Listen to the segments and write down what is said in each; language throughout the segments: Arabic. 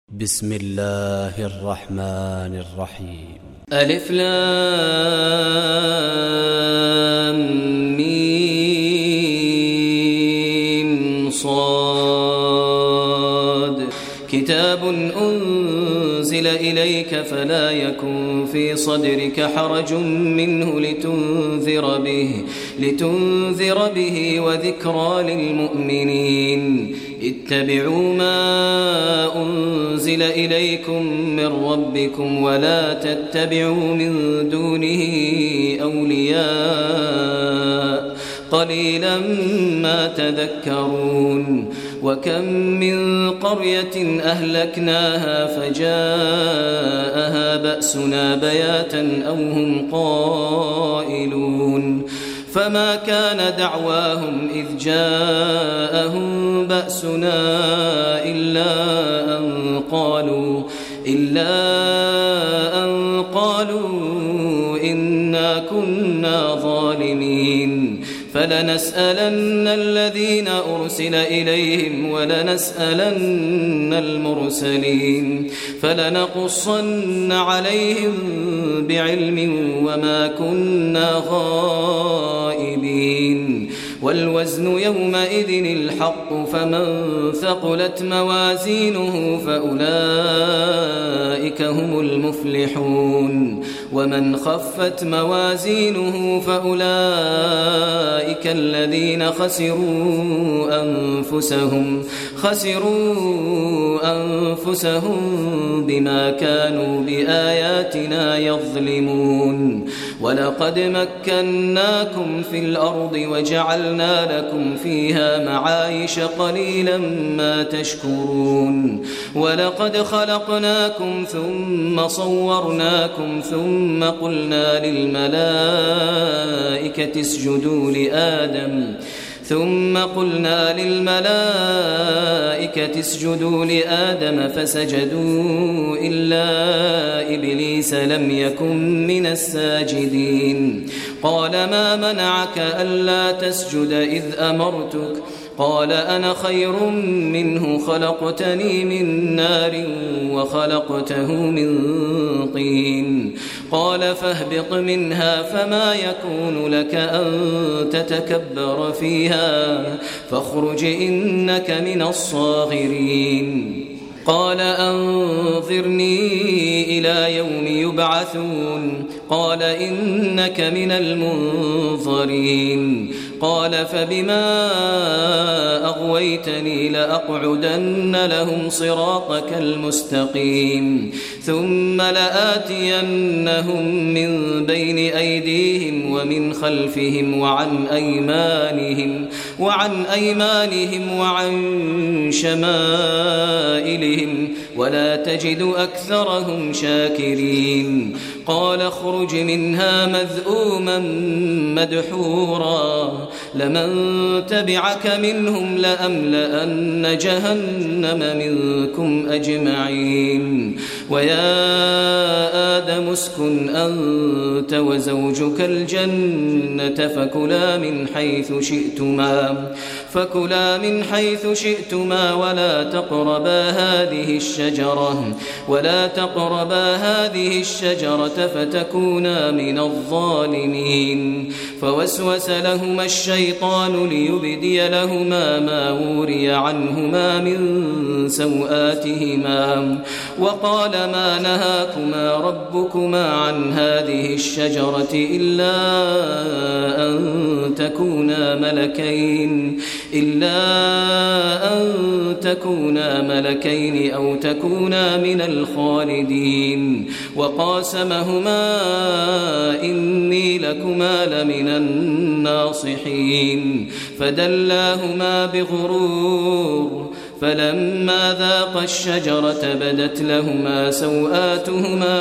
بسم الله الرحمن الرحيم. ألف لام ميم صاد كتاب أنزل إليك فلا يكن في صدرك حرج منه لتنذر به وذكرى للمؤمنين. اتبعوا ما أنزل إليكم من ربكم ولا تتبعوا من دونه أولياء قليلا ما تذكرون. وكم من قرية أهلكناها فجاءها بأسنا بياتا أو هم قائلون. فما كان دعواهم إذ جاءهم بأسنا إلا أن قالوا إنا كنا ظالمين. فلنسألن الذين أرسل إليهم ولنسألن المرسلين فلنقصن عليهم بعلم وما كنا غائبين. والوزن يومئذ الحق فمن ثقلت موازينه فأولئك هم المفلحون ومن خفت موازينه فأولئك الذين خسروا أنفسهم بما كانوا بآياتنا يظلمون. ولقد مكناكم في الأرض وجعلنا لكم فيها معايش قليلا ما تشكرون. ولقد خلقناكم ثم صورناكم ثم قلنا للملائكة اسجدوا لآدم فسجدوا إلا إبليس لم يكن من الساجدين. قال ما منعك ألا تسجد إذ أمرتك؟ قال أنا خير منه خلقتني من نار وخلقته من طين. قال فاهبط منها فما يكون لك أن تتكبر فيها فاخرج إنك من الصاغرين. قال أنظرني إلى يوم يبعثون. قال إنك من المنظرين. قال فبما أغويتني لأقعدن لهم صراطك المستقيم ثم لآتينهم من بين أيديهم ومن خلفهم وعن أيمانهم وعن شمائلهم ولا تجد أكثرهم شاكرين. قال اخرج منها مذءوما مدحورا لمن تبعك منهم لأملأن جهنم منكم أجمعين. ويا آدم اسكن أنت وزوجك الجنة فكلا من حيث شئتما ولا تقربا هذه الشجرة فتكونا من الظالمين. فوسوس لهما الشيطان ليبدي لهما ما وري عنهما من سوآتهما وقال ما نهاكما ربكما عن هذه الشجرة إلا أن تكونا ملكين أو تكونا من الخالدين. وقاسمهما إني لكما لمن الناصحين فدلاهما بغرور فلما ذاقا الشجرة بدت لهما سوآتهما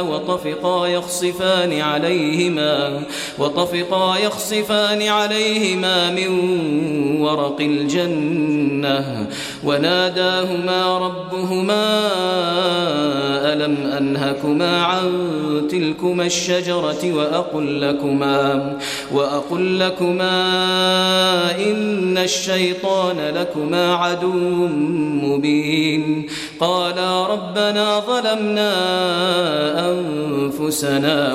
وطفقا يخصفان عليهما من ورق الجنة وناداهما ربهما ألم أنهكما عن تلكما الشجرة وأقل لكما إن الشيطان لكما عدو مبين قالا ربنا ظلمنا أنفسنا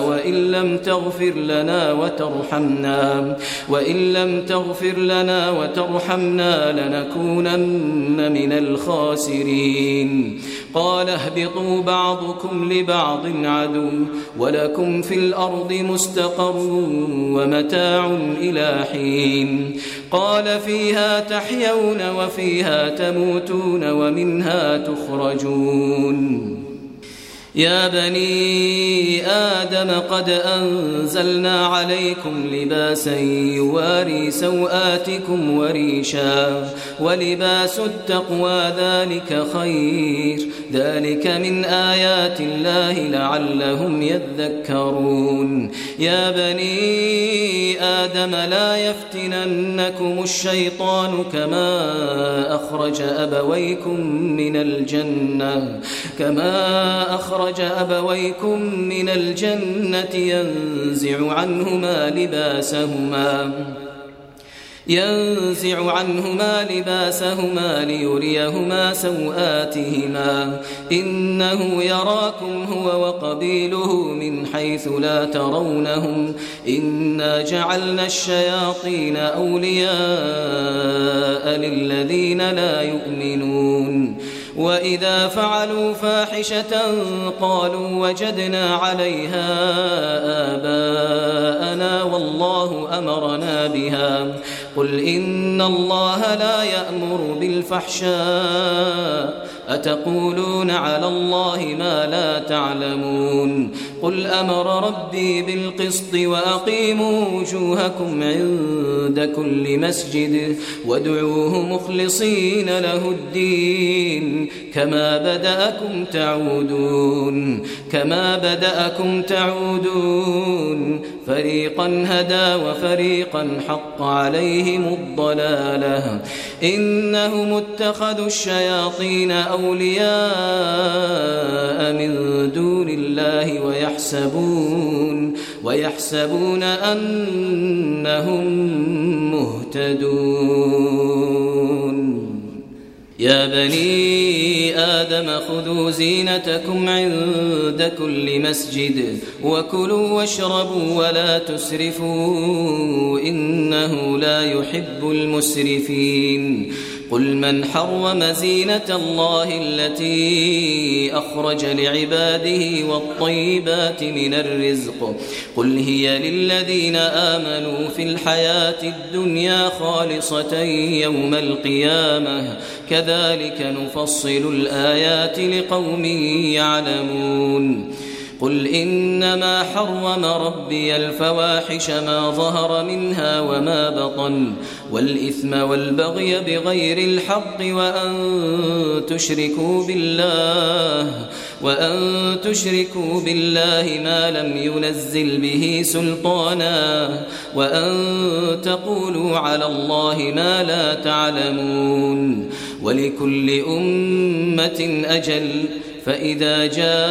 وإن لم تغفر لنا وترحمنا لنكونن من الخاسرين قال اهبطوا بعضكم لبعض عدو ولكم في الأرض مستقر ومتاع إلى حين قال فيها تحيون وفيها تموتون ومنها تخرجون يا بني آدم قد أنزلنا عليكم لباسا يواري سوآتكم وريشا ولباس التقوى ذلك خير ذلك من آيات الله لعلهم يذكرون يا بني آدم لا يفتننكم الشيطان كما أخرج أبويكم من الجنة ينزع عنهما لباسهما ليريهما سوآتهما إنه يراكم هو وقبيله من حيث لا ترونهم إنا جعلنا الشياطين أولياء للذين لا يؤمنون وإذا فعلوا فاحشة قالوا وجدنا عليها آباءنا والله أمرنا بها قل إن الله لا يأمر بالفحشاء أتقولون على الله ما لا تعلمون قل أمر ربي بالقسط وأقيموا وجوهكم عند كل مسجد وادعوه مخلصين له الدين كما بدأكم تعودون فريقا هدى وفريقا حق عليهم الضلالة إنهم اتخذوا الشياطين أولياء من دون الله ويحسبون أنهم مهتدون يا بني آدم خذوا زينتكم عند كل مسجد وكلوا واشربوا ولا تسرفوا إنه لا يحب المسرفين قل من حرم زينة الله التي أخرج لعباده والطيبات من الرزق قل هي للذين آمنوا في الحياة الدنيا خالصة يوم القيامة كذلك نفصل الآيات لقوم يعلمون قل إنما حرم ربي الفواحش ما ظهر منها وما بطن والإثم والبغي بغير الحق وأن تشركوا بالله ما لم ينزل به سلطانا وأن تقولوا على الله ما لا تعلمون ولكل أمة أجل فإذا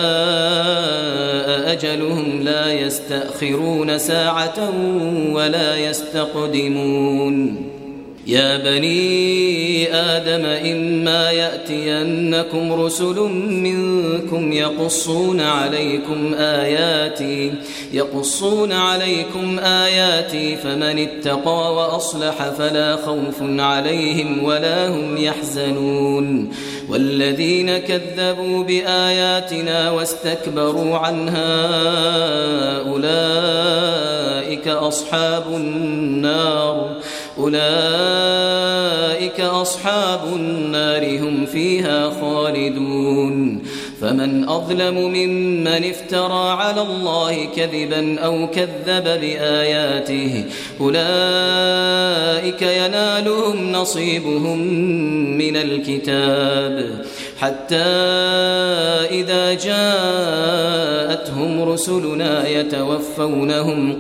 جاء أجلهم لا يستأخرون ساعة ولا يستقدمون يا بني آدم إما يأتينكم رسل منكم يقصون عليكم آياتي فمن اتقى وأصلح فلا خوف عليهم ولا هم يحزنون والذين كذبوا بآياتنا واستكبروا عنها أولئك أصحاب النار هم فيها خالدون فمن أظلم ممن افترى على الله كذبا أو كذب بآياته أولئك ينالهم نصيبهم من الكتاب حتى إذا جاءتهم رسلنا يتوفونهم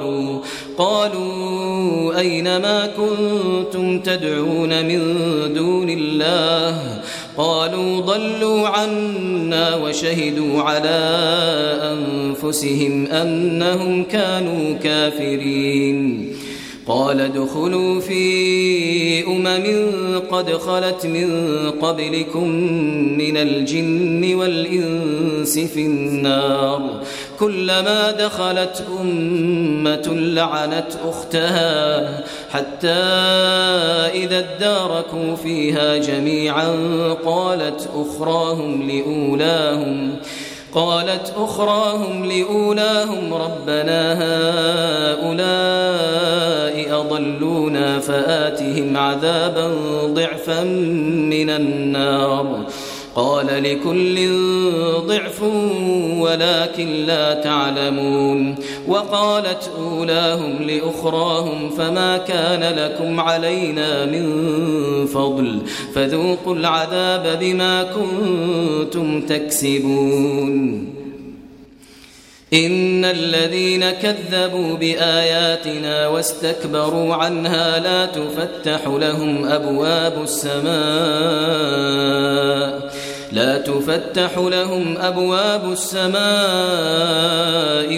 قالوا أين ما كنتم تدعون من دون الله قالوا ضلوا عنا وشهدوا على أنفسهم أنهم كانوا كافرين. قال ادخلوا في قد خلت من قبلكم من الجن والإنس في النار كلما دخلت أمة لعنت أختها حتى إذا اداركوا فيها جميعا قالت أخراهم لأولاهم ربنا هؤلاء أضلونا فآتهم عذابا ضعفا من النار قال لكل ضعف ولكن لا تعلمون. وقالت أولاهم لأخراهم فما كان لكم علينا من فضل فذوقوا العذاب بما كنتم تكسبون. إن الذين كذبوا بآياتنا واستكبروا عنها لا تفتح لهم أبواب السماء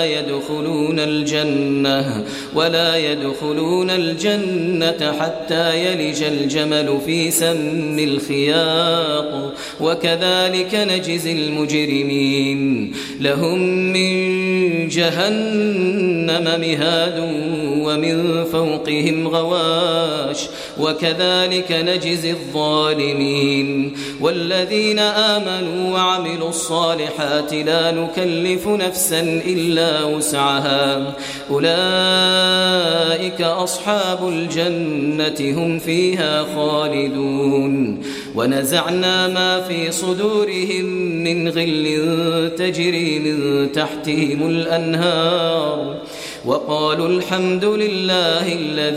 ولا يدخلون الجنة حتى يلج الجمل في سم الخياط وكذلك نجزي المجرمين. لهم من جهنم مهاد ومن فوقهم غواش وكذلك نجزي الظالمين. والذين آمنوا وعملوا الصالحات لا نكلف نفسا إلا وسعها أولئك أصحاب الجنة هم فيها خالدون. ونزعنا ما في صدورهم من غل تجري من تحتهم الأنهار وقالوا الحمد لله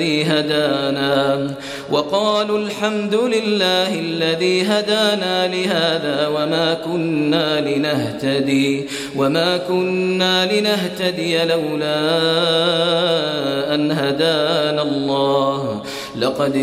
الذي هدانا لهذا وما كنا لنهتدي لولا أن هدانا الله لقد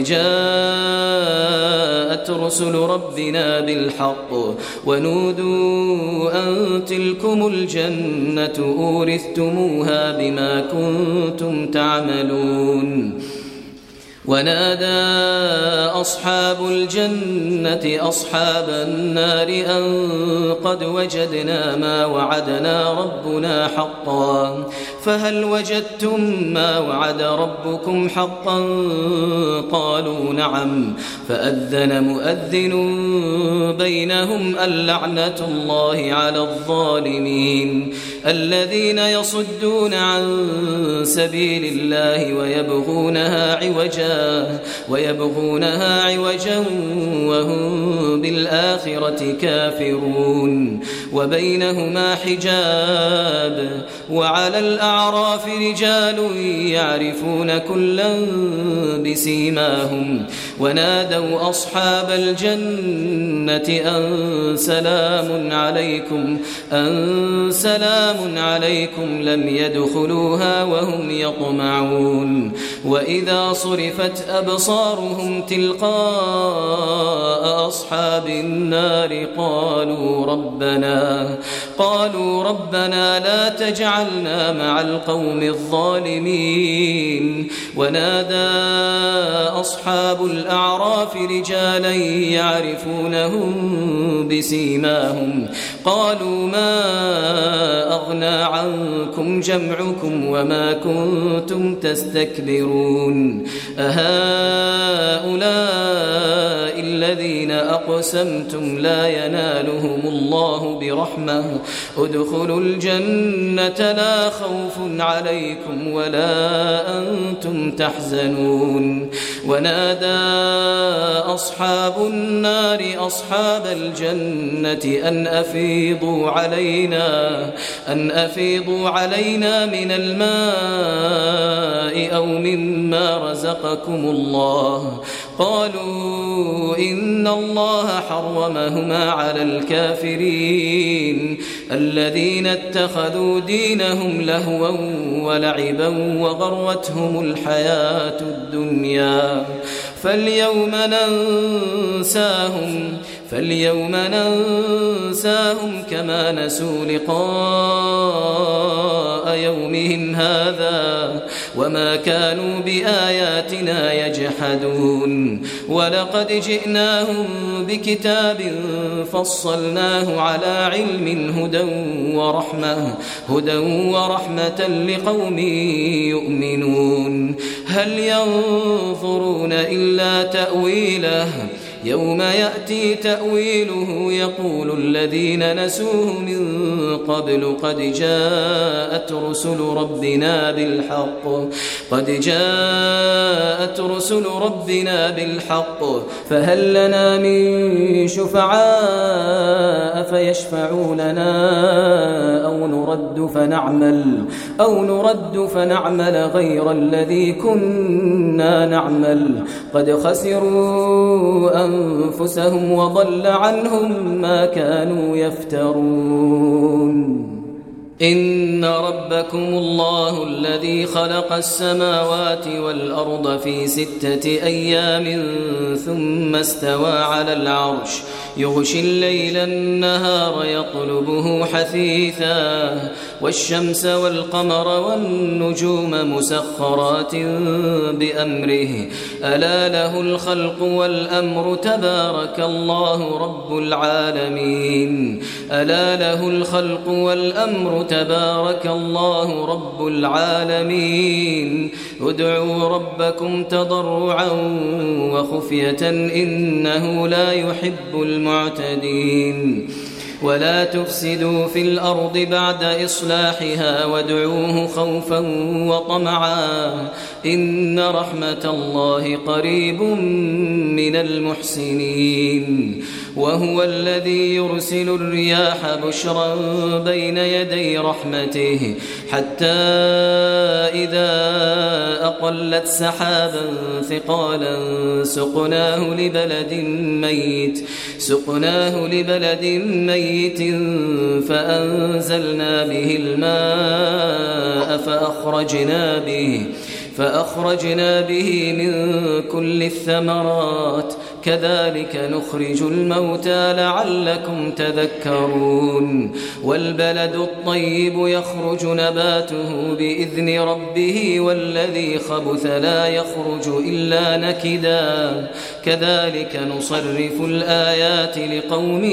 جاءت رسل ربنا بالحق ونودوا أن تلكم الجنة أورثتموها بما كنتم تعملون. ونادى أصحاب الجنة أصحاب النار أن قد وجدنا ما وعدنا ربنا حقا فهل وجدتم ما وعد ربكم حقا قالوا نعم فأذن مؤذن بينهم اللعنة الله على الظالمين الذين يصدون عن سبيل الله ويبغونها عوجا وهم بالآخرة كافرون. وبينهما حجاب وعلى الأعراف رجال يعرفون كلا بسيماهم ونادوا أصحاب الجنة أن سلام عليكم لم يدخلوها وهم يطمعون. وإذا صرفت أبصارهم تلقاء أصحاب النار قالوا ربنا لا تجعلنا مع القوم الظالمين. ونادى أصحاب الأعراف رجالا يعرفونهم بسيماهم قالوا ما أغنى عنكم جمعكم وما كنتم تستكبرون أهؤلاء الذين أقسمتم لا ينالهم الله برحمة ادخلوا الجنة لا خوف عليكم ولا أنتم تحزنون. ونادى أصحاب النار أصحاب الجنة أن أفيضوا علينا من الماء أو مما رزقكم الله قالوا إن الله حرمهما على الكافرين الذين اتخذوا دينهم لهوا ولعبا وغرتهم الحياة فاليوم ننساهم كما نسوا لقاء يومهم هذا وما كانوا بآياتنا يجحدون ولقد جئناهم بكتاب فصلناه على علم هدى ورحمة لقوم يؤمنون هل ينظرون إلا تأويله يوم يأتي تأويله يقول الذين نسوه من قبل قد جاءت رسل ربنا بالحق فهل لنا من شفعاء فيشفعوا لنا أو نرد فنعمل غير الذي كنا نعمل قد خسروا أنفسهم وضل عنهم ما كانوا يفترون إن ربكم الله الذي خلق السماوات والأرض في 6 أيام ثم استوى على العرش يغشي الليل النهار يطلبه حثيثا والشمس والقمر والنجوم مسخرات بأمره ألا له الخلق والأمر تبارك الله رب العالمين ادعوا ربكم تضرعا وخفية إنه لا يحب المعتدين ولا تفسدوا في الأرض بعد إصلاحها وادعوه خوفا وطمعا إن رحمة الله قريب من المحسنين وهو الذي يرسل الرياح بشرا بين يدي رحمته حتى إذا أقلت سحابا ثقالا سقناه لبلد ميت فأنزلنا به الماء فأخرجنا به من كل الثمرات كذلك نخرج الموتى لعلكم تذكرون والبلد الطيب يخرج نباته بإذن ربه والذي خبث لا يخرج إلا نكدا كذلك نصرف الآيات لقوم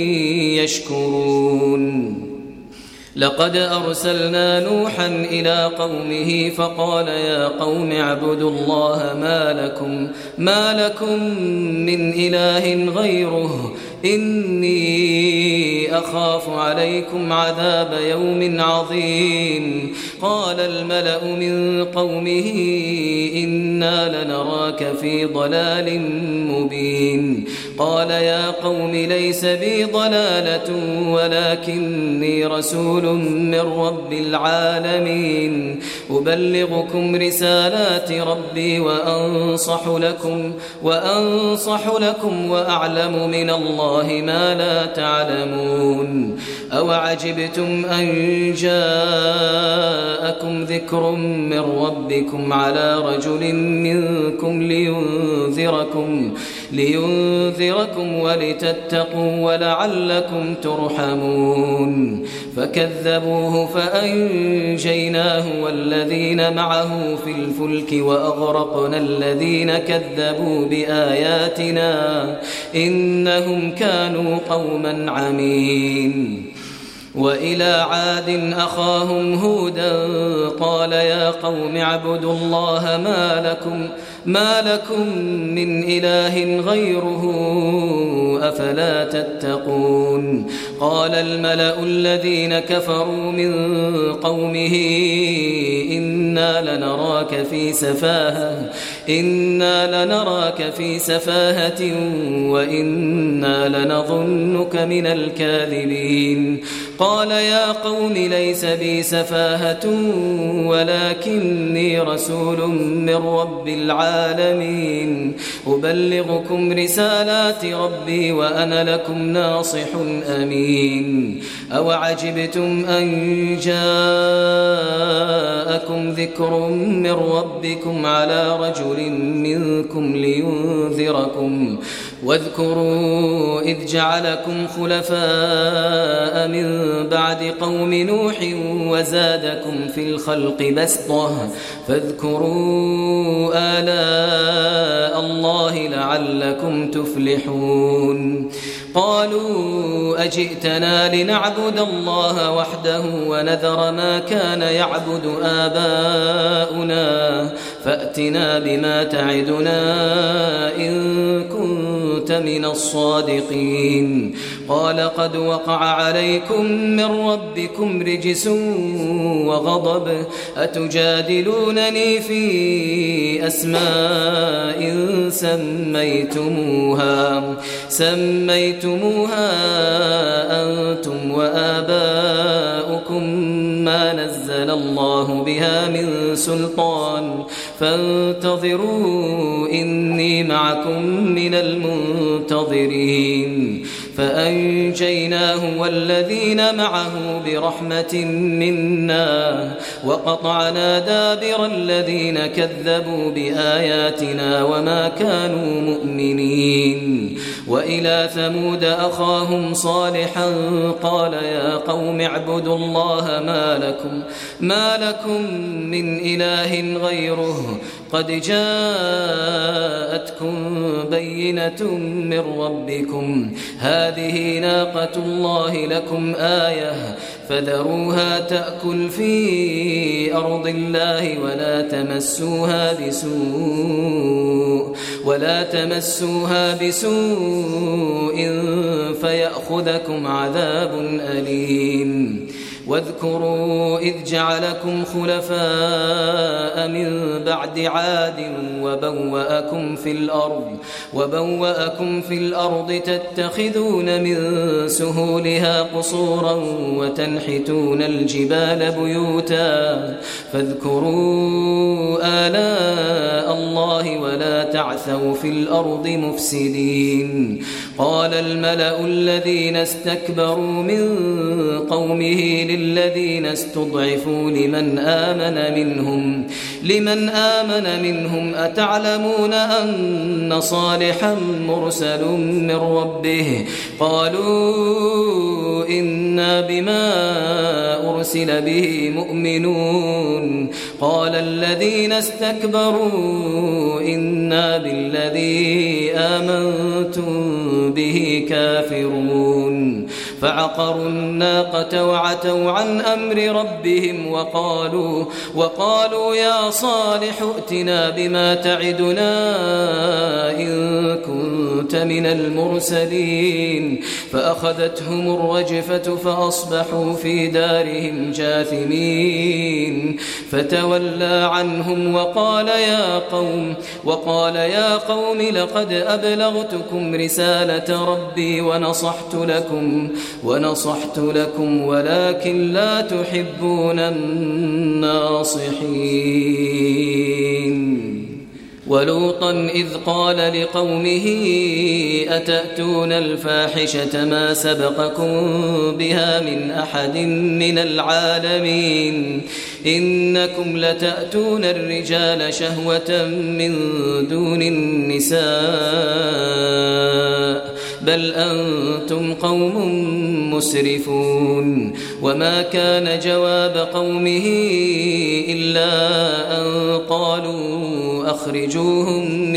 يشكرون لقد أرسلنا نوحا إلى قومه فقال يا قوم اعبدوا الله ما لكم من إله غيره إني أخاف عليكم عذاب يوم عظيم قال الملأ من قومه إنا لنراك في ضلال مبين قال يا قوم ليس بي ضلالة ولكني رسول من رب العالمين أبلغكم رسالات ربي وأنصح لكم وأعلم من الله ما لا تعلمون أوعجبتم أن جاءكم ذكر من ربكم على رجل منكم لينذركم ولتتقوا ولعلكم ترحمون فكذبوه فأنجيناه والذين معه في الفلك وأغرقنا الذين كذبوا بآياتنا إنهم كانوا قوما عمين وإلى عاد أخاهم هودا قال يا قوم اعبدوا الله ما لكم من إله غيره أفلا تتقون قال الملأ الذين كفروا من قومه إنا لنراك في سفاهة وإنا لنظنك من الكاذبين قال يا قوم ليس بي سفاهة ولكني رسول من رب العالمين أبلغكم رسالات ربي وأنا لكم ناصح أمين أوعجبتم أن جاءكم ذكر من ربكم على رجل منكم واذكروا إذ جعلكم خلفاء من بعد قوم نوح وزادكم في الخلق بسطة فاذكروا آلاء الله لعلكم تفلحون قالوا أجئتنا لنعبد الله وحده ونذر ما كان يعبد آباؤنا فأتنا بما تعدنا إن كنت من الصادقين قال قد وقع عليكم من ربكم رجس وغضب أتجادلونني في أسماء سميتموها أنتم وآباؤكم ما نزل الله بها من سلطان فانتظروا إني معكم من المنتظرين فأنجيناه والذين معه برحمة منا وقطعنا دابر الذين كذبوا بآياتنا وما كانوا مؤمنين وإلى ثمود أخاهم صالحا قال يا قوم اعبدوا الله ما لكم من إله غيره قد جاءتكم بينة من ربكم هذه ناقة الله لكم آية فذروها تأكل في أرض الله ولا تمسوها بسوء فيأخذكم عذاب أليم واذكروا إذ جعلكم خلفاء من بعد عاد وبوأكم في الأرض تتخذون من سهولها قصورا وتنحتون الجبال بيوتا فاذكروا آلاء الله ولا تعثوا في الأرض مفسدين قال الملأ الذين استكبروا من قومه للذين استضعفوا لمن آمن منهم أتعلمون أن صالحا مرسل من ربه قالوا إنا بما أرسل به مؤمنون قال الذين استكبروا إنا بالذي آمنتم به كافرون فعقروا الناقة وعتوا عن أمر ربهم وقالوا يا صالح ائتنا بما تعدنا إن كنت من المرسلين فأخذتهم الرجفة فأصبحوا في دارهم جاثمين فتولى عنهم وقال يا قوم لقد أبلغتكم رسالة ربي ونصحت لكم ولكن لا تحبون الناصحين ولوطا إذ قال لقومه أتأتون الفاحشة ما سبقكم بها من أحد من العالمين إنكم لتأتون الرجال شهوة من دون النساء بل أنتم قوم مسرفون وما كان جواب قومه إلا أن قالوا أخرجوهم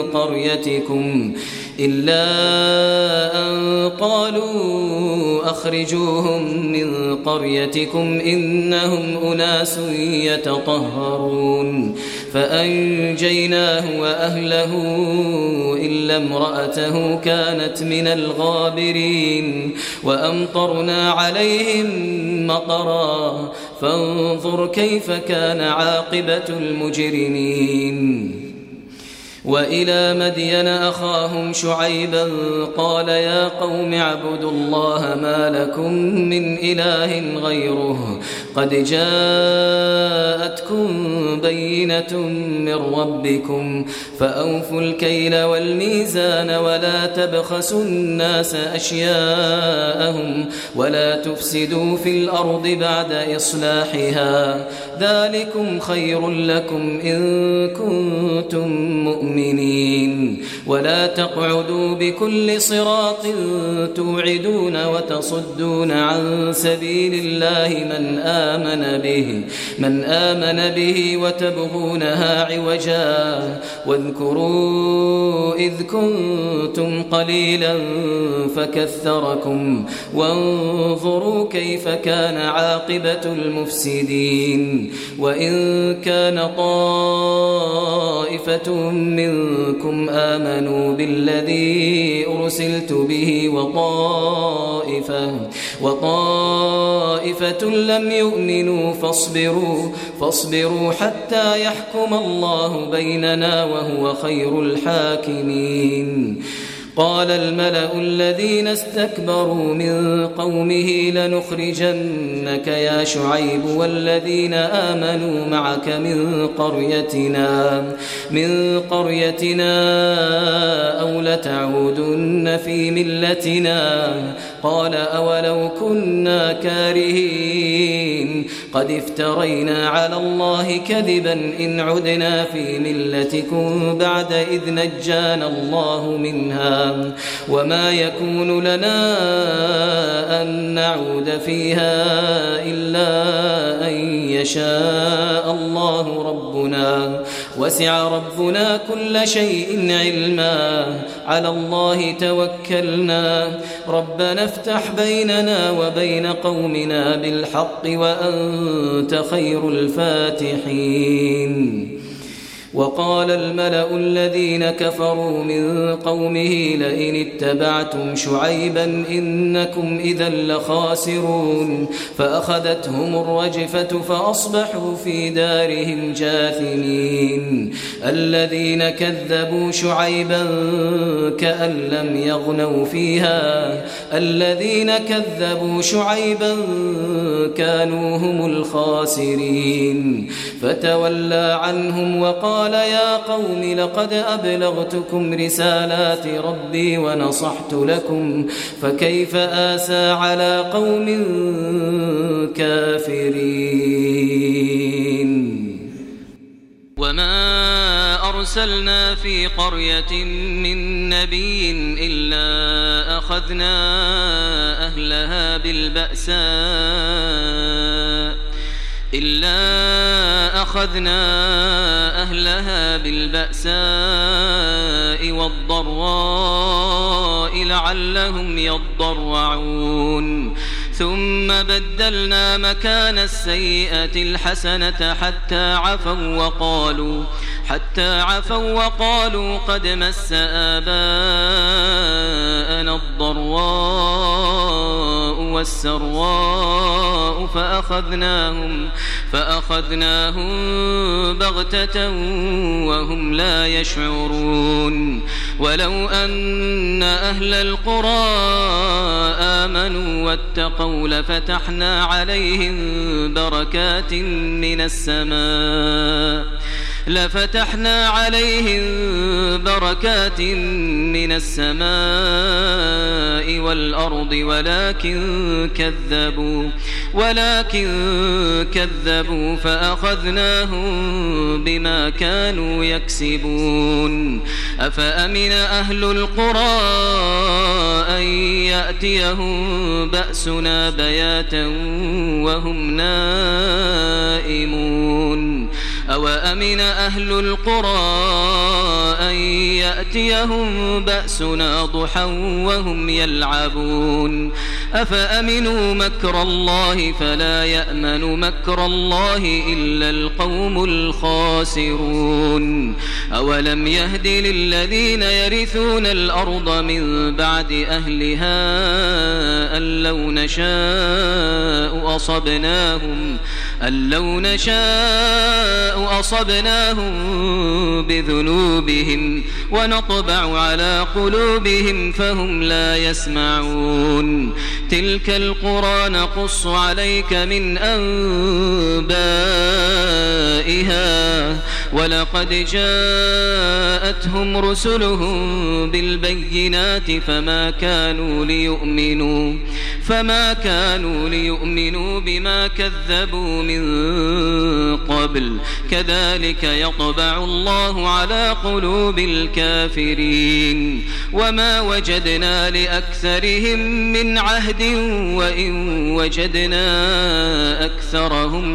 من قريتكم إنهم أناس يتطهرون فأنجيناه وأهله إلا امرأته كانت من الغابرين وأمطرنا عليهم مطرا فانظر كيف كان عاقبة المجرمين وإلى مدين أخاهم شعيبا قال يا قوم اعبدوا الله ما لكم من إله غيره قد جاءتكم بينة من ربكم فأوفوا الكيل والميزان ولا تبخسوا الناس أشياءهم ولا تفسدوا في الأرض بعد إصلاحها ذلكم خير لكم إن كنتم مؤمنين ولا تقعدوا بكل صراط توعدون وتصدون عن سبيل الله من آمن به وتبغونها عوجا واذكروا إذ كنتم قليلا فكثركم وانظروا كيف كان عاقبة المفسدين وإن كان طائفة منكم آمنوا بالذي أرسلت به وطائفة لم يؤمنوا فاصبروا حتى يحكم الله بيننا وهو خير الحاكمين قال الملأ الذين استكبروا من قومه لنخرجنك يا شعيب والذين آمنوا معك من قريتنا أو لتعودن في ملتنا قال أولو كنا كارهين قد افترينا على الله كذبا إن عدنا في ملتكم بعد إذ نجانا الله منها وما يكون لنا أن نعود فيها إلا أن يشاء الله ربنا وسع ربنا كل شيء علما على الله توكلنا ربنا افتح بيننا وبين قومنا بالحق وأنت خير الفاتحين وقال الملأ الذين كفروا من قومه لئن اتبعتم شعيبا إنكم إذا لخاسرون فأخذتهم الرجفة فأصبحوا في دارهم جاثمين الذين كذبوا شعيبا كأن لم يغنوا فيها الذين كذبوا شعيبا كانوا هم الخاسرين فتولى عنهم وقال يا قوم لقد أبلغتكم رسالات ربي ونصحت لكم فكيف آسى على قوم كافرين وما أرسلنا في قرية من نبي إلا أخذنا أهلها بالبأساء والضراء لعلهم يضرعون ثم بدلنا مكان السيئة الحسنة حتى عفوا وقالوا قد مس آباءنا الضراء والسراء فأخذناهم بغتة وهم لا يشعرون ولو أن أهل القرى آمنوا واتقوا لفتحنا عليهم بركات من السماء والأرض ولكن كذبوا فأخذناهم بما كانوا يكسبون أفأمن أهل القرى أن يأتيهم بأسنا بياتا وهم نائمون أوأمن أهل القرى أن يأتيهم بأسنا ضحى وهم يلعبون أفأمنوا مكر الله فلا يأمن مكر الله إلا القوم الخاسرون أولم يهد للذين يرثون الأرض من بعد أهلها أن لو نشاء أصبناهم بذنوبهم ونطبع على قلوبهم فهم لا يسمعون تلك القرى نقص عليك من أنبائها ولقد جاءتهم رسلهم بالبينات فما كانوا ليؤمنوا بما كذبوا من قبل كذلك يطبع الله على قلوب الكافرين وما وجدنا لأكثرهم من عهد وإن وجدنا أكثرهم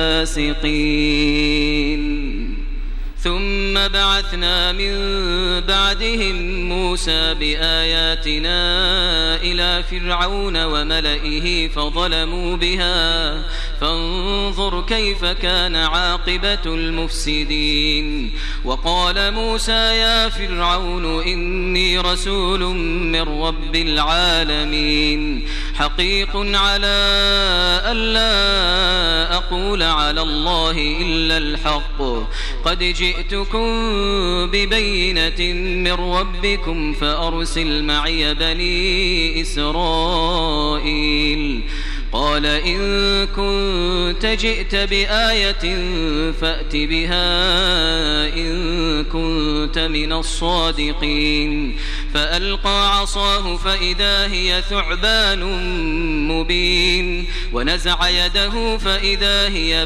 لفاسقين ثم بعثنا من بعدهم موسى بآياتنا إلى فرعون وملئه فظلموا بها فانظر كيف كان عاقبة المفسدين وقال موسى يا فرعون إني رسول من رب العالمين حقيق على ألا أقول على الله إلا الحق قد جئتكم ببينة من ربكم فأرسل معي بني إسرائيل قال إن كنت جئت بآية فأت بها إن كنت من الصادقين فألقى عصاه فإذا هي ثعبان مبين ونزع يده فإذا هي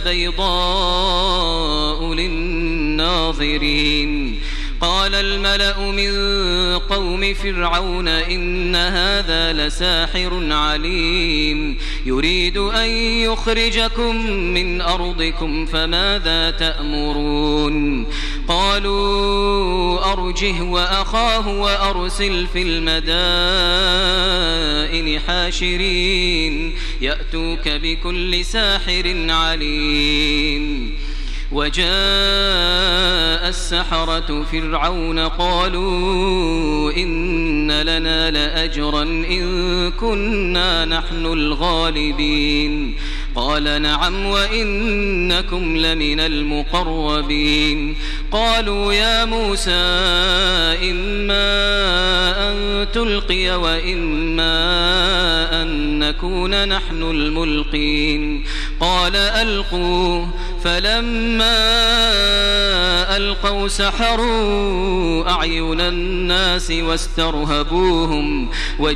بيضاء للناظرين قال الملأ من قوم فرعون إن هذا لساحر عليم يريد أن يخرجكم من أرضكم فماذا تأمرون قالوا أرجه وأخاه وأرسل في المدائن حاشرين يأتوك بكل ساحر عليم وجاء السحرة فرعون قالوا إن لنا لأجرا إن كنا نحن الغالبين قال نعم وإنكم لمن المقربين قالوا يا موسى إما أن تلقي وإما أن نكون نحن الملقين قال ألقوا فلما ألقوا سحروا أعين الناس واسترهبوهم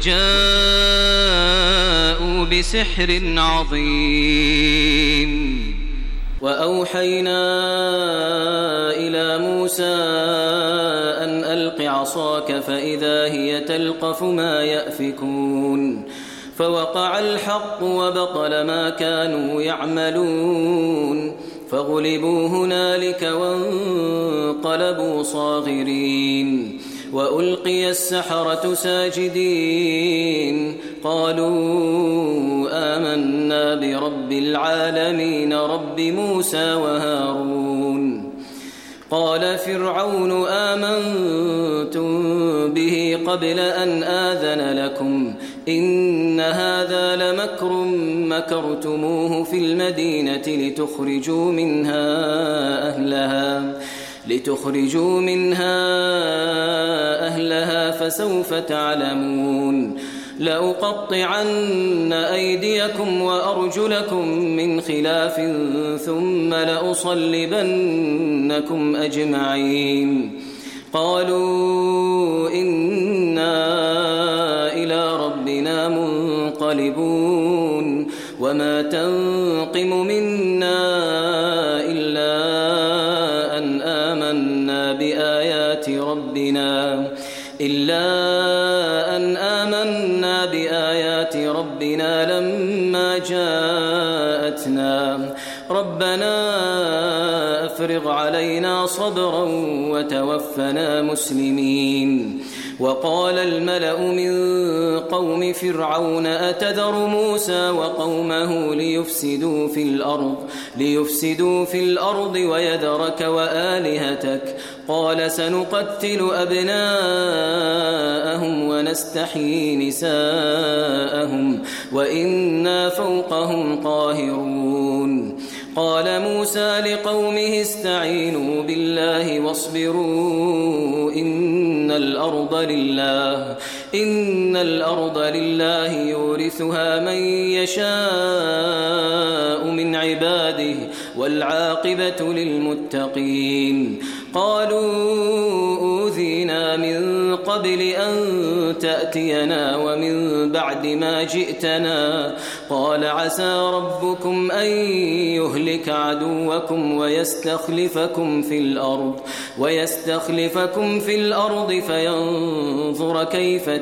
وجاءوا بسحر عظيم وأوحينا إلى موسى أن ألق عصاك فإذا هي تلقف ما يأفكون فوقع الحق وبطل ما كانوا يعملون فغلبوا هنالك وانقلبوا صاغرين وألقي السحرة ساجدين قالوا آمنا برب العالمين رب موسى وهارون قال فرعون آمنتم به قبل أن آذن لكم إن هذا لمكر مكرتموه في المدينة لتخرجوا منها أهلها فسوف تعلمون لأقطعن أيديكم وأرجلكم من خلاف ثم لأصلبنكم أجمعين قالوا إنا إلى ربنا منقلبون وما تنقم منا إلا أن آمنا بآيات ربنا لما جاءتنا ربنا أفرغ علينا صبرا وتوفنا مسلمين وقال الملأ من قوم فرعون أتذر موسى وقومه ليفسدوا في الأرض ويذرك وآلهتك قال سنقتل أبناءهم ونستحيي نساءهم وإنا فوقهم قاهرون قال موسى لقومه استعينوا بالله واصبروا إن إن الأرض لله يورثها من يشاء من عباده والعاقبة للمتقين. قالوا أوذينا من قبل أن تأتينا ومن بعد ما جئتنا قال عسى ربكم أن يهلك عدوكم ويستخلفكم في الأرض فينظر كيف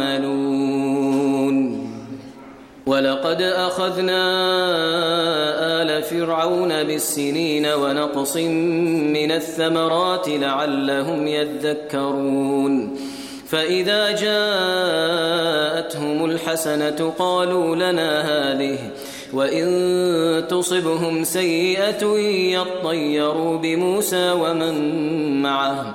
تعملون. ولقد أخذنا آل فرعون بالسنين ونقص من الثمرات لعلهم يذكرون. فإذا جاءتهم الحسنة قالوا لنا هذه وإن تصبهم سيئة يطيروا بموسى ومن معه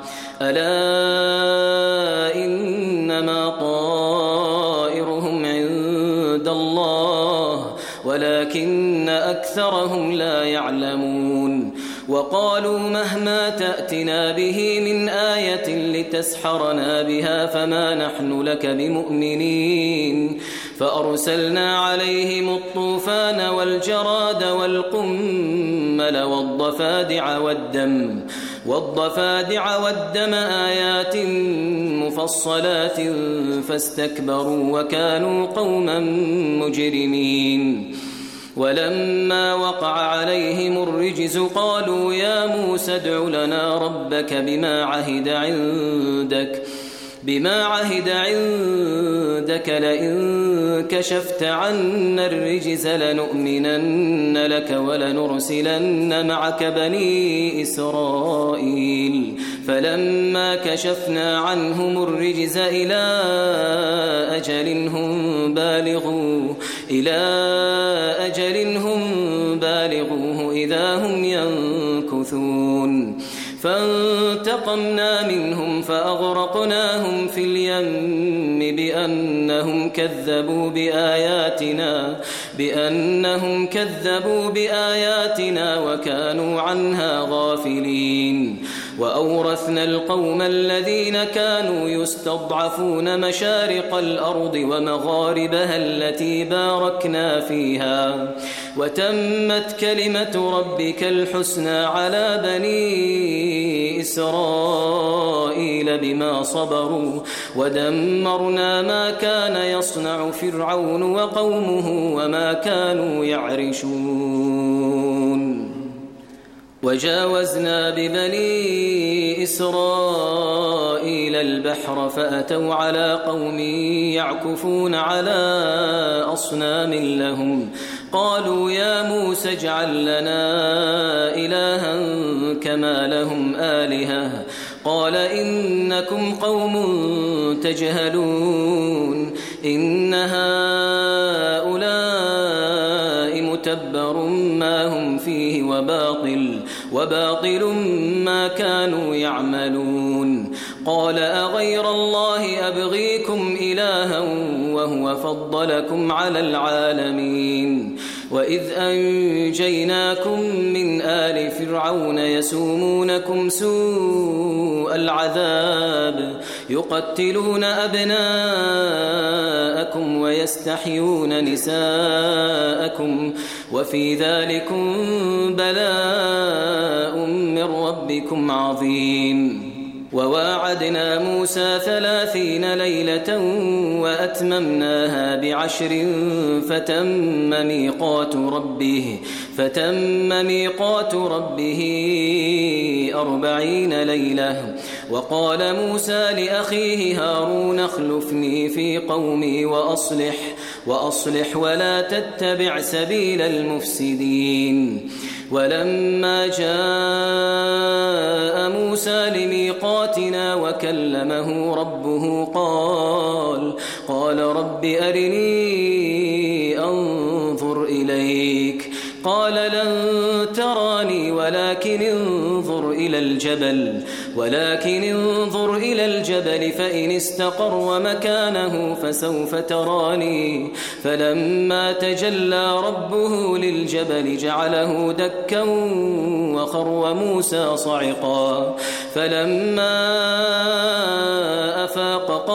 ألا إنما طائرهم عند الله ولكن أكثرهم لا يعلمون. وقالوا مهما تأتنا به من آية لتسحرنا بها فما نحن لك بمؤمنين. فأرسلنا عليهم الطوفان والجراد والقمل والضفادع والدم آيات مفصلات فاستكبروا وكانوا قوما مجرمين. ولما وقع عليهم الرجز قالوا يا موسى ادع لنا ربك بما عهد عندك لئن كشفت عنا الرجز لنؤمنن لك ولنرسلن معك بني إسرائيل. فلما كشفنا عنهم الرجز إلى أجل هم بالغوه إذا هم ينكثون. فانتقمنا منهم فأغرقناهم في اليم بأنهم كذبوا بآياتنا وكانوا عنها غافلين. وأورثنا القوم الذين كانوا يستضعفون مشارق الأرض ومغاربها التي باركنا فيها وتمت كلمة ربك الحسنى على بني إسرائيل بما صبروا ودمرنا ما كان يصنع فرعون وقومه وما كانوا يعرشون. وجاوزنا ببني إسرائيل البحر فأتوا على قوم يعكفون على أصنام لهم قالوا يا موسى اجعل لنا إلها كما لهم آلهة قال إنكم قوم تجهلون إن هؤلاء متبر ما هم فيه وباطل ما كانوا يعملون. قال أغير الله أبغيكم إلها وهو فضلكم على العالمين. وإذ أنجيناكم من آل فرعون يسومونكم سوء العذاب يقتلون أبناءكم ويستحيون نساءكم وفي ذلكم بلاء من ربكم عظيم. وواعدنا موسى 30 ليلة وأتممناها ب10 فتم ميقات ربه 40 ليلة. وقال موسى لأخيه هارون اخلفني في قومي وأصلح ولا تتبع سبيل المفسدين. ولما جاء موسى لميقاتنا وكلمه ربه قال رب أرني أنظر إليك قال لن تراني ولكن انظر إلى الجبل ولكن انظر إلى الجبل فإن استقر مكانه فسوف تراني فلما تجلى ربه للجبل جعله دكا وخر موسى صعقا فلما أفاق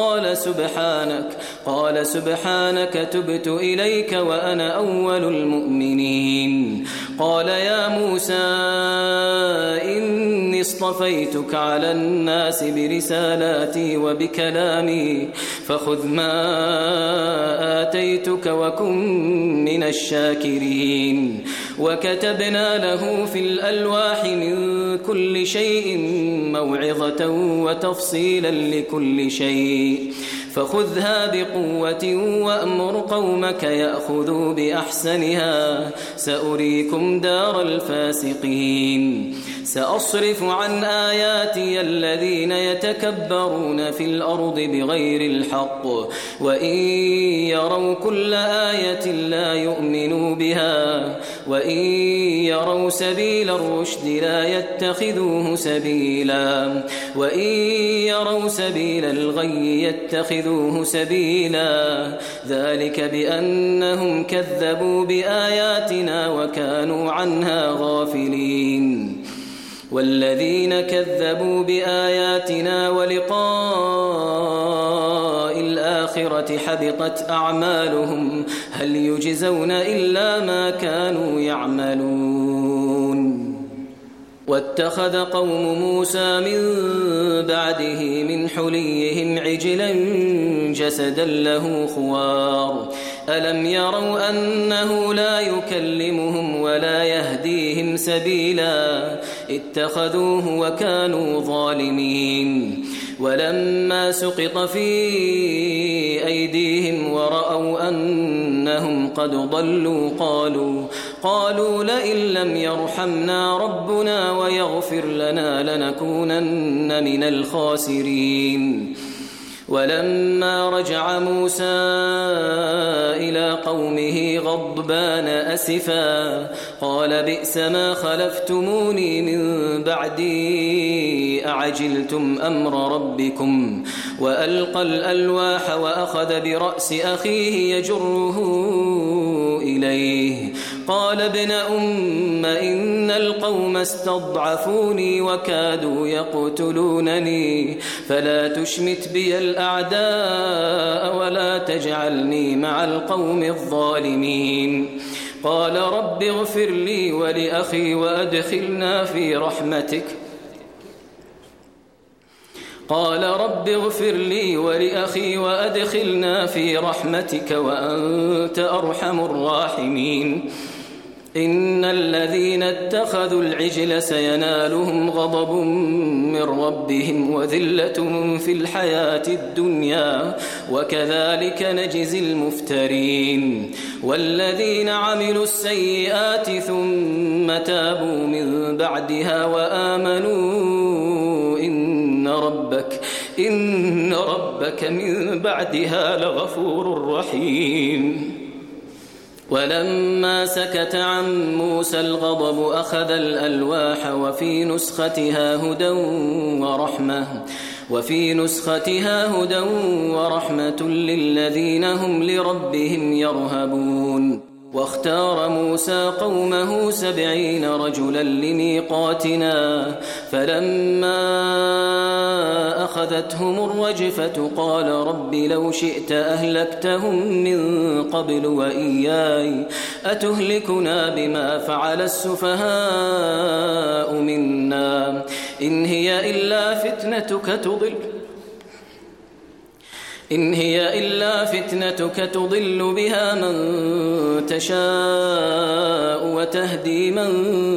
قال سبحانك تبت إليك وأنا أول المؤمنين قال يا موسى إني اصطفيتك على الناس برسالاتي وبكلامي فخذ ما آتيتك وكن من الشاكرين وكتبنا له في الألواح من كل شيء موعظة وتفصيلا لكل شيء فخذها بقوة وأمر قومك يأخذوا بأحسنها سأريكم دار الفاسقين سأصرف عن آياتي الذين يتكبرون في الأرض بغير الحق وإن يروا كل آية لا يؤمنوا بها وإن يروا سبيل الرشد لا يتخذوه سبيلا وإن يروا سبيل الغي يتخذوه سبيلا ذلك بأنهم كذبوا بآياتنا وكانوا عنها غافلين والذين كذبوا بآياتنا ولقاء الآخرة حبطت أعمالهم هل يجزون إلا ما كانوا يعملون واتخذ قوم موسى من بعده من حليهم عجلا جسدا له خوار ألم يروا أنه لا يكلمهم ولا يهديهم سبيلا اتخذوه وكانوا ظالمين ولما سقط في أيديهم ورأوا أنهم قد ضلوا قالوا لئن لم يرحمنا ربنا ويغفر لنا لنكونن من الخاسرين ولما رجع موسى إلى قومه غضبان أسفا قال بئس ما خلفتموني من بعدي أعجلتم أمر ربكم وألقى الألواح وأخذ برأس أخيه يجره إليه قال ابن أم إن القوم استضعفوني وكادوا يقتلونني فلا تشمت بي الأعداء ولا تجعلني مع القوم الظالمين قال رب اغفر لي ولأخي وأدخلنا في رحمتك قال رب اغفر لي ولأخي وأدخلنا في رحمتك وأنت أرحم الراحمين إن الذين اتخذوا العجل سينالهم غضب من ربهم وذلة في الحياة الدنيا وكذلك نجزي المفترين والذين عملوا السيئات ثم تابوا من بعدها وآمنوا إن ربك من بعدها لغفور رحيم ولما سكت عن موسى الغضب أخذ الألواح وفي نسختها هدى ورحمة للذين هم لربهم يرهبون واختار موسى قومه 70 رجلا لميقاتنا فلما أخذتهم الرجفة قال رب لو شئت أهلكتهم من قبل وإياي أتهلكنا بما فعل السفهاء منا إن هي إلا فتنتك تضل بها من تشاء وتهدي من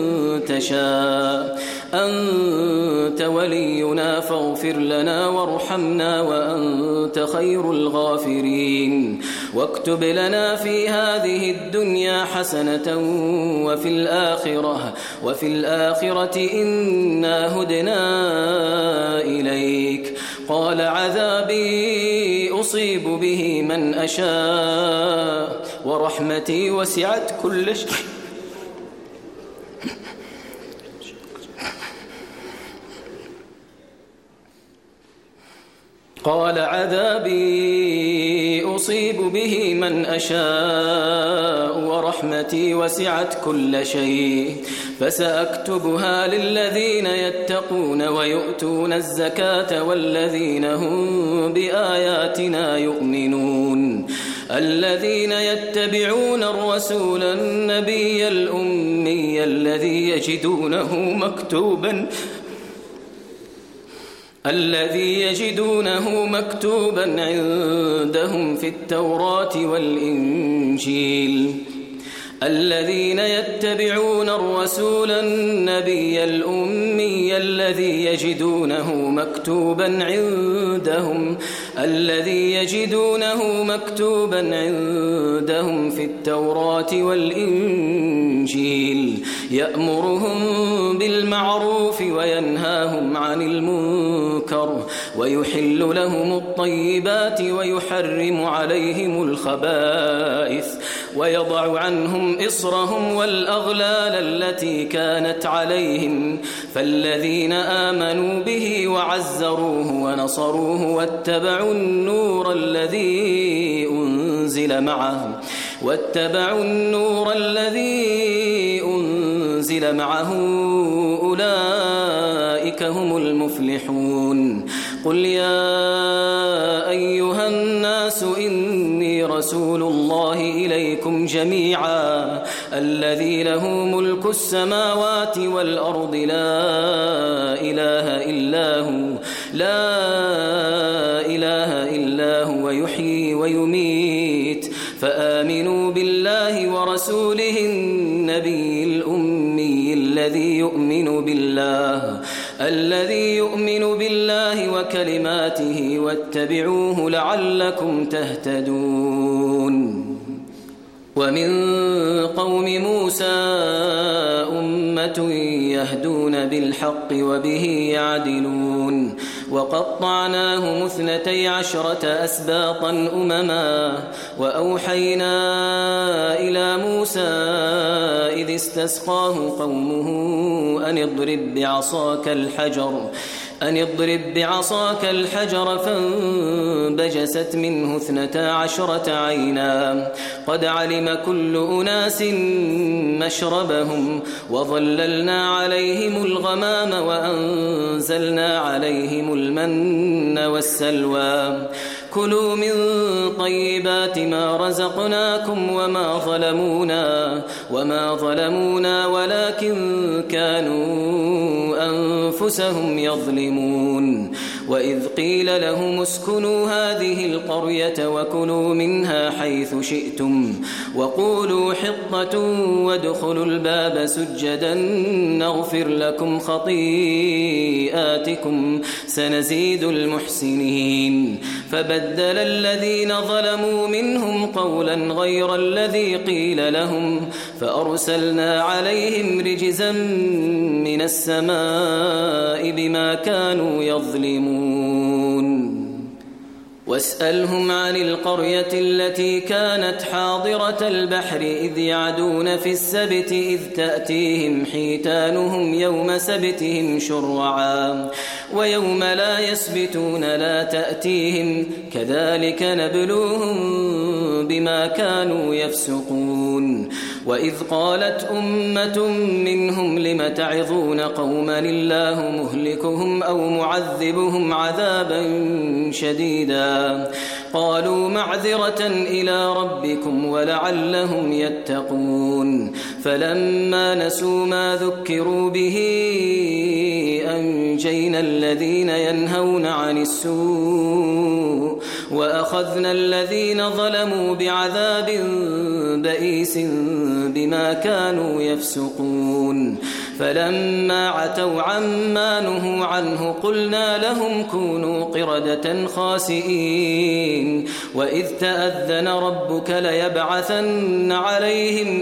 تشاء أنت ولينا فاغفر لنا وارحمنا وأنت خير الغافرين واكتب لنا في هذه الدنيا حسنة وفي الآخرة إنا هدنا إليك قال عذابي أصيب به من أشاء ورحمتي وسعت كل شيء قال عذابي أصيب به من أشاء ورحمتي وسعت كل شيء فسأكتبها للذين يتقون ويؤتون الزكاة والذين هم بآياتنا يؤمنون الذين يتبعون الرسول النبي الأمي الذي يجدونه مكتوبا عندهم في التوراة والإنجيل الذين يتبعون الرسول النبي الأمي الذي يجدونه مكتوبا عندهم في التوراة والإنجيل يأمرهم بالمعروف وينهاهم عن المنكر ويحل لهم الطيبات ويحرم عليهم الخبائث ويضع عنهم إصرهم والأغلال التي كانت عليهم فالذين آمنوا به وعزروه ونصروه واتبعوا النور الذي أنزل معه أولئك هم المفلحون قل يا أيها الناس إني رسول الله إليكم جميعا الذي له ملك السماوات والأرض لا إله إلا هو يحيي ويميت فآمنوا بالله ورسوله النبي الأمي الذي يؤمن بالله وكلماته واتبعوه لعلكم تهتدون ومن قوم موسى أمة يهدون بالحق وبه يعدلون وقطعناهم 12 أسباطا أمما وأوحينا إلى موسى إذ استسقاه قومه أن اضرب بعصاك الحجر فانبجست منه 12 عينا قد علم كل أناس مشربهم وظللنا عليهم الغمام وأنزلنا عليهم المن والسلوى كلوا من طيبات ما رزقناكم وما ظلمونا ولكن كانوا أنفسهم يظلمون وإذ قيل لهم اسكنوا هذه القرية وكلوا منها حيث شئتم وقولوا حطة وادخلوا الباب سجدا نغفر لكم خطيئاتكم سنزيد المحسنين فبدل الذين ظلموا منهم قولا غير الذي قيل لهم فأرسلنا عليهم رجزا من السماء بما كانوا يظلمون واسألهم عن القرية التي كانت حاضرة البحر إذ يعدون في السبت إذ تأتيهم حيتانهم يوم سبتهم شرعا ويوم لا يسبتون لا تأتيهم كذلك نبلوهم بما كانوا يفسقون وإذ قالت أمة منهم لم تعظون قوما الله مهلكهم أو معذبهم عذابا شديدا قالوا معذرة إلى ربكم ولعلهم يتقون فلما نسوا ما ذكروا به أنجينا الذين ينهون عن السوء وأخذنا الذين ظلموا بعذاب بئيس بما كانوا يفسقون فلما عتوا عما نهوا عنه قلنا لهم كونوا قردة خاسئين وإذ تأذن ربك ليبعثن عليهم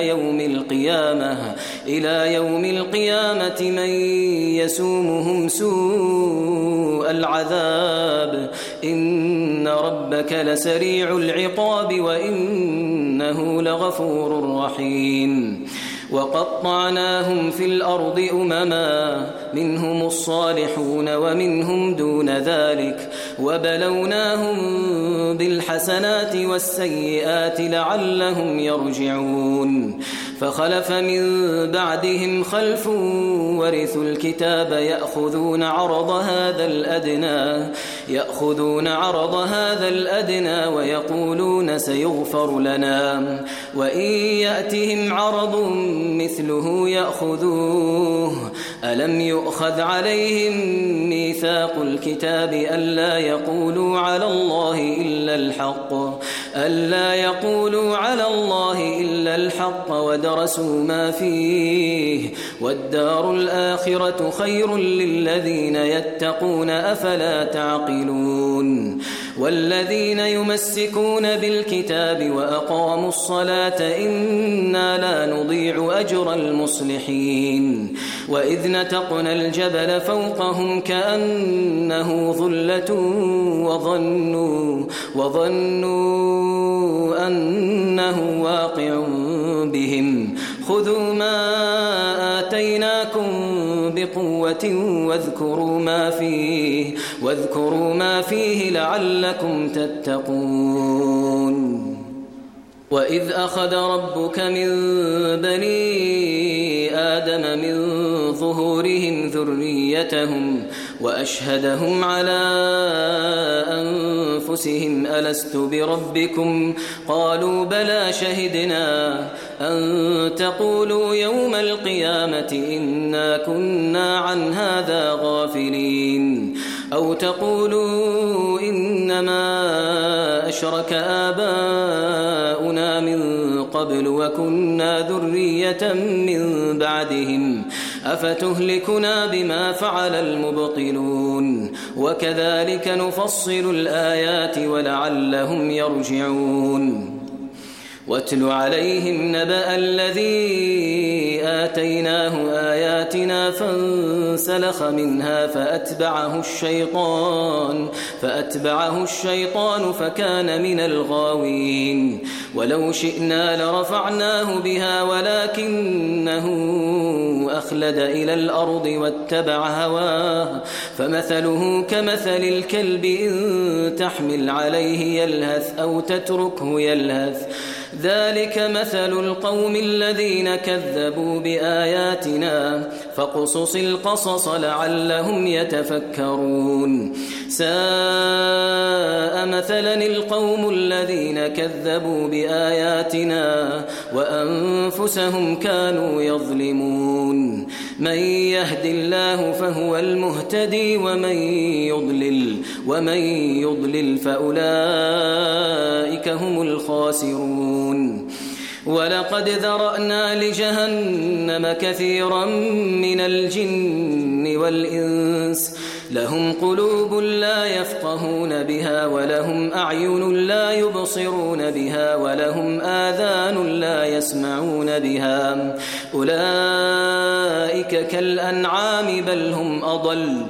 إلى يوم القيامة من يسومهم سوء العذاب إن ربك لسريع العقاب وإنه لغفور رحيم وقطعناهم في الأرض أمما منهم الصالحون ومنهم دون ذلك وبلوناهم بالحسنات والسيئات لعلهم يرجعون فخلف من بعدهم خلف ورثوا الكتاب يأخذون عرض هذا الأدنى ويقولون سيغفر لنا وإن يأتهم عرض مثله يأخذوه ألم يؤخذ عليهم ميثاق الكتاب ألا يقولوا على الله إلا الحق ودرسوا ما فيه والدار الآخرة خير للذين يتقون أفلا تعقلون والذين يمسكون بالكتاب وأقاموا الصلاة إنا لا نضيع أجر المصلحين وإذ نتقنا الجبل فوقهم كأنه ظلة وظنوا أنه واقع بهم خذوا ما آتيناكم بقوة واذكروا ما فيه لعلكم تتقون وإذ أخذ ربك من بني آدم من ظهورهم ذريتهم وأشهدهم على أنفسهم ألست بربكم قالوا بلى شهدنا أن تقولوا يوم القيامة إنا كنا عن هذا غافلين أو تقولوا إنما أشرك آباؤنا من قبل وكنا ذرية من بعدهم أفتهلكنا بما فعل المبطلون وكذلك نفصل الآيات ولعلهم يرجعون واتل عليهم نبأ الذي آتيناه آياتنا فانسلخ منها فأتبعه الشيطان فكان من الغاوين ولو شئنا لرفعناه بها ولكنه أخلد إلى الأرض واتبع هواه فمثله كمثل الكلب إن تحمل عليه يلهث أو تتركه يلهث ذلك مثل القوم الذين كذبوا بآياتنا فاقصص القصص لعلهم يتفكرون ساء مثلا القوم الذين كذبوا بآياتنا وأنفسهم كانوا يظلمون من يهد الله فهو المهتدي ومن يضلل فأولئك هم الخاسرون ولقد ذرأنا لجهنم كثيرا من الجن والإنس لهم قلوب لا يفقهون بها ولهم أعين لا يبصرون بها ولهم آذان لا يسمعون بها أولئك كالأنعام بل هم أضل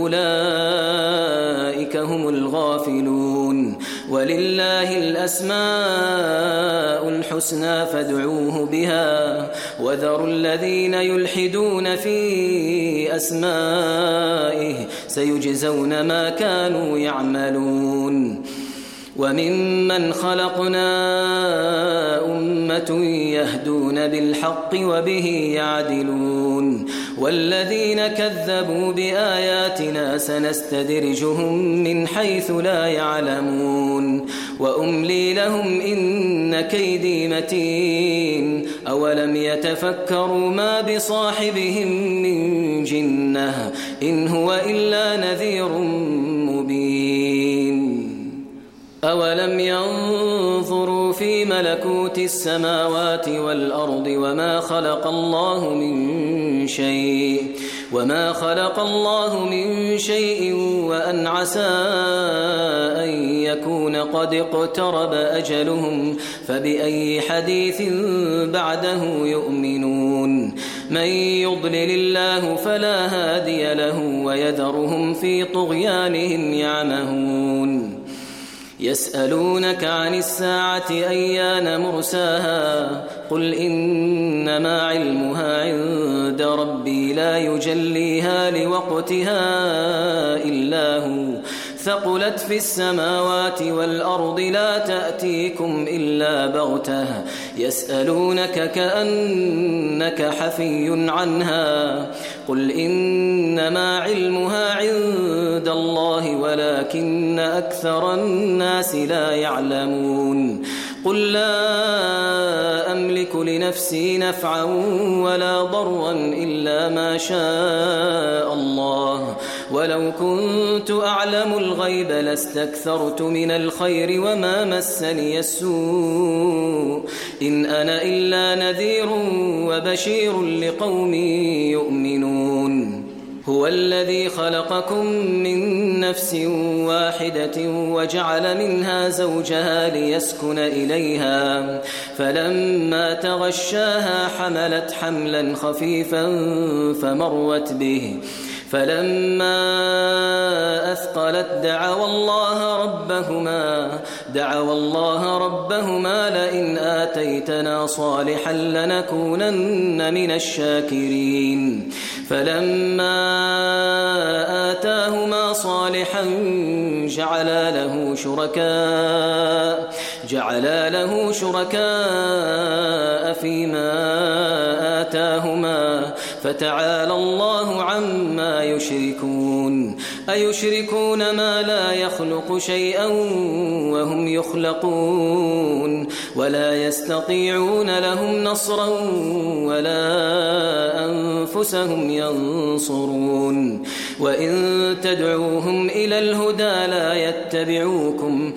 أولئك هم الغافلون ولله الأسماء الحسنى فادعوه بها وذروا الذين يلحدون في أسمائه سيجزون ما كانوا يعملون وممن خلقنا أمة يهدون بالحق وبه يعدلون والذين كذبوا بآياتنا سنستدرجهم من حيث لا يعلمون وأملي لهم إن كيدي متين أولم يتفكروا ما بصاحبهم من جنة إن هو إلا نذير مبين أولم ينظروا في ملكوت السماوات والأرض وما خلق الله من شيء وأن عسى أن يكون قد اقترب أجلهم فبأي حديث بعده يؤمنون من يضلل الله فلا هادي له ويذرهم في طغيانهم يعمهون يسألونك عن الساعة أيان مرساها قل إنما علمها عند ربي لا يجليها لوقتها إلا هو ثقلت في السماوات والأرض لا تأتيكم إلا بغتة يسألونك كأنك حفي عنها قل إنما علمها عند الله ولكن أكثر الناس لا يعلمون قل لا أملك لنفسي نفعا ولا ضرا إلا ما شاء الله ولو كنت أعلم الغيب لاستكثرت من الخير وما مسني السوء إن أنا إلا نذير وبشير لقوم يؤمنون هو الذي خلقكم من نفس واحدة وجعل منها زوجها ليسكن إليها فلما تغشاها حملت حملا خفيفا فمرت به فلما أثقلت دعوا الله ربهما لئن آتيتنا صالحا لنكونن من الشاكرين فلما آتاهما صالحا جعلا له شركاء فيما آتاهما فتعالى الله عما يشركون أيشركون ما لا يخلق شيئا وهم يخلقون ولا يستطيعون لهم نصرا ولا أنفسهم ينصرون وإن تدعوهم إلى الهدى لا يتبعوكم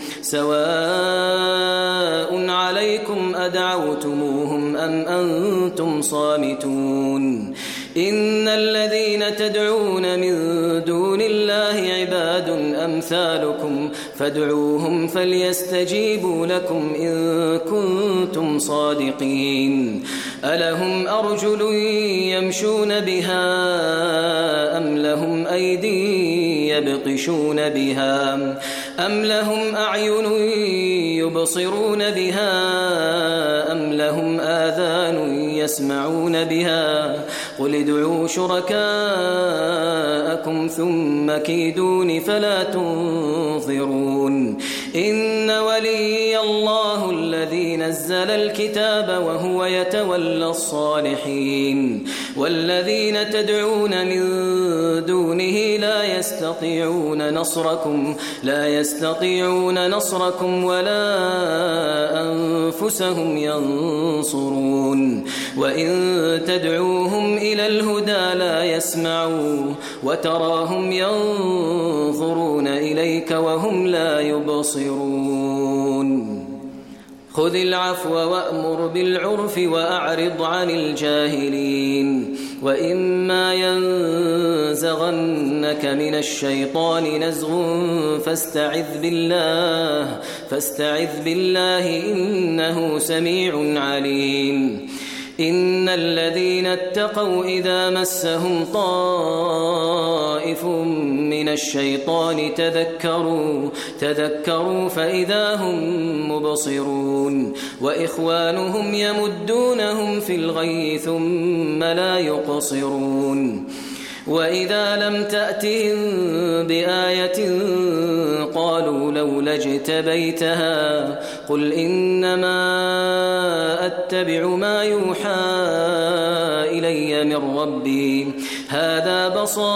سواء عليكم أدعوتموهم أم أنتم صامتون إن الذين تدعون من دون الله عباد أمثالكم فادعوهم فليستجيبوا لكم إن كنتم صادقين ألهم أرجل يمشون بها أم لهم أيدي يبطشون بها أم لهم أعين يبصرون بها أم لهم آذان يسمعون بها قل ادعوا شركاءكم ثم كيدون فلا تنظرون إن ولي الله الذي نزل الكتاب وهو يتولى الصالحين والذين تدعون من دونه لا يستطيعون نصركم ولا أنفسهم ينصرون وإن تدعوهم إلى الهدى لا يسمعوا وتراهم ينظرون إليك وهم لا يبصرون خذ العفو وأمر بالعرف وأعرض عن الجاهلين وإما ينزغنك من الشيطان نزغ فاستعذ بالله إنه سميع عليم إن الذين اتقوا إذا مسهم طائف من الشيطان تذكروا فإذا هم مبصرون وإخوانهم يمدونهم في الغي ثم لا يقصرون وإذا لم تأتهم بآية قالوا لولا اجتبيتها قل إنما أتبع ما يوحى إلي من ربي هذا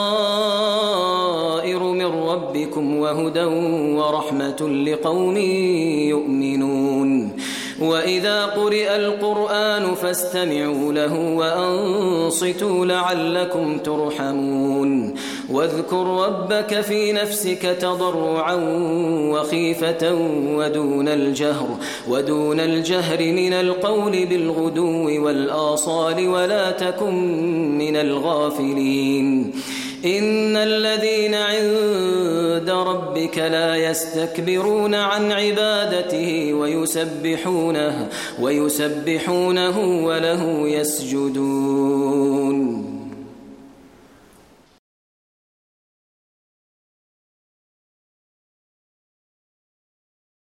بصائر من ربكم وهدى ورحمة لقوم يؤمنون وإذا قرئ القرآن فاستمعوا له وأنصتوا لعلكم ترحمون واذكر ربك في نفسك تضرعا وخيفة ودون الجهر من القول بالغدو والآصال ولا تكن من الغافلين إن الذين عند ربك لا يستكبرون عن عبادته ويسبحونه وله يسجدون